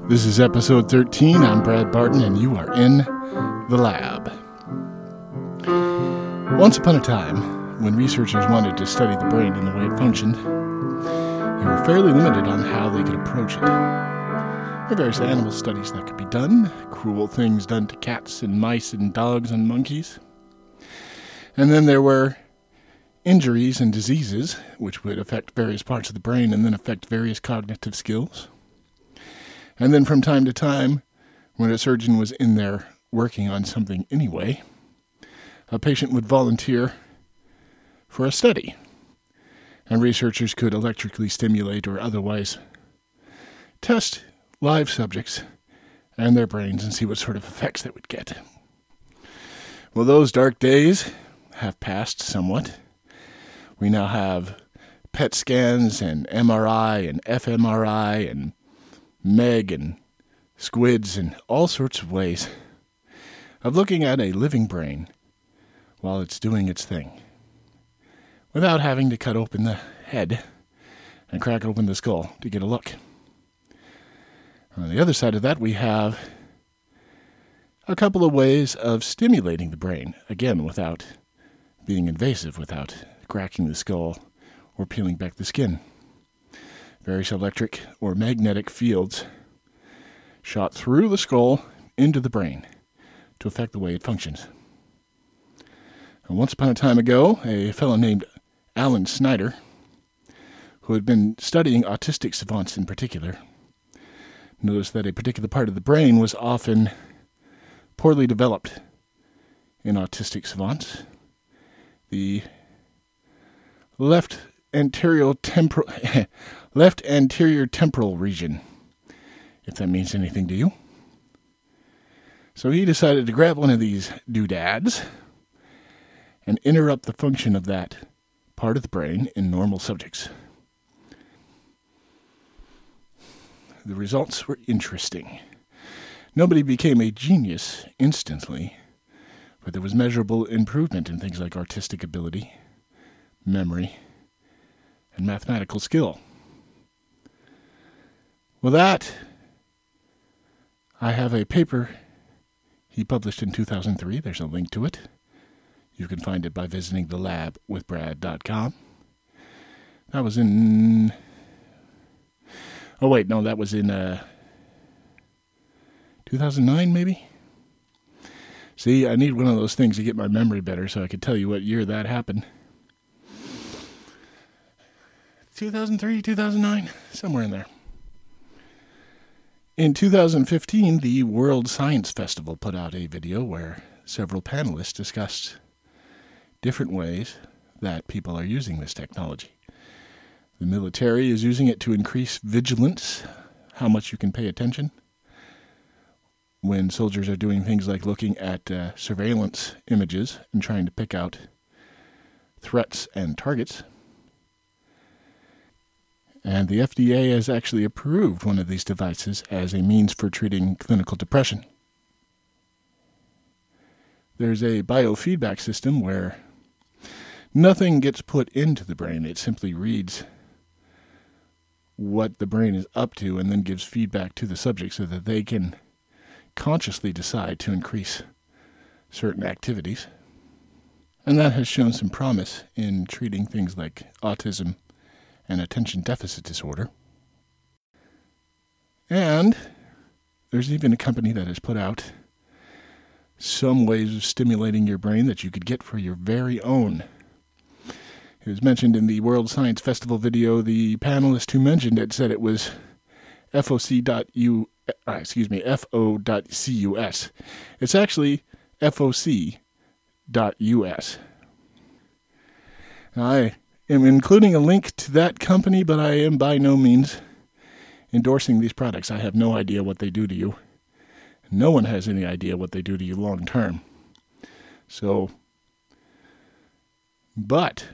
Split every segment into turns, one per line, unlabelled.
This is episode 13. I'm Brad Barton, and you are in the lab. Once upon a time, when researchers wanted to study the brain and the way it functioned, they were fairly limited on how they could approach it. There were various animal studies that could be done, cruel things done to cats and mice and dogs and monkeys. And then there were injuries and diseases, which would affect various parts of the brain and then affect various cognitive skills. And then from time to time, when a surgeon was in there working on something anyway, a patient would volunteer for a study. And researchers could electrically stimulate or otherwise test live subjects and their brains and see what sort of effects they would get. Well, those dark days have passed somewhat. We now have PET scans and MRI and fMRI and MEG and squids and all sorts of ways of looking at a living brain while it's doing its thing, without having to cut open the head and crack open the skull to get a look. On the other side of that, we have a couple of ways of stimulating the brain, again, without being invasive, without cracking the skull or peeling back the skin. Various electric or magnetic fields shot through the skull into the brain to affect the way it functions. And once upon a time ago, a fellow named Alan Snyder, who had been studying autistic savants in particular, noticed that a particular part of the brain was often poorly developed in autistic savants. The left anterior temporal region, if that means anything to you. So he decided to grab one of these doodads and interrupt the function of that part of the brain in normal subjects. The results were interesting. Nobody became a genius instantly, but there was measurable improvement in things like artistic ability, memory, and mathematical skill. With that, I have a paper he published in 2003. There's a link to it. You can find it by visiting thelabwithbrad.com. That was in... Oh, wait, no, that was in 2009, maybe? See, I need one of those things to get my memory better so I can tell you what year that happened. 2003, 2009, somewhere in there. In 2015, the World Science Festival put out a video where several panelists discussed different ways that people are using this technology. The military is using it to increase vigilance, how much you can pay attention when soldiers are doing things like looking at surveillance images and trying to pick out threats and targets. And the FDA has actually approved one of these devices as a means for treating clinical depression. There's a biofeedback system where nothing gets put into the brain. It simply reads what the brain is up to and then gives feedback to the subject so that they can consciously decide to increase certain activities. And that has shown some promise in treating things like autism and attention deficit disorder. And there's even a company that has put out some ways of stimulating your brain that you could get for your very own. It was mentioned in the World Science Festival video. The panelist who mentioned it said it was FO.cus. It's actually FOC.us. I am including a link to that company, but I am by no means endorsing these products. I have no idea what they do to you. No one has any idea what they do to you long term. So, but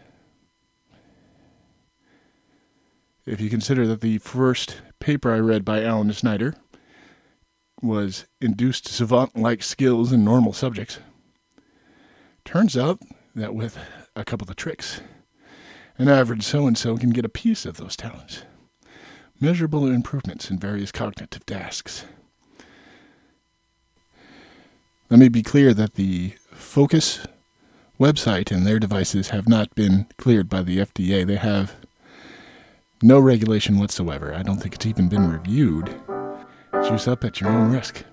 if you consider that the first paper I read by Alan Snyder was induced savant-like skills in normal subjects, turns out that with a couple of tricks, an average so-and-so can get a piece of those talents. measurable improvements in various cognitive tasks. Let me be clear that the Focus website and their devices have not been cleared by the FDA. They have no regulation whatsoever. I don't think it's even been reviewed. Juice up at your own risk.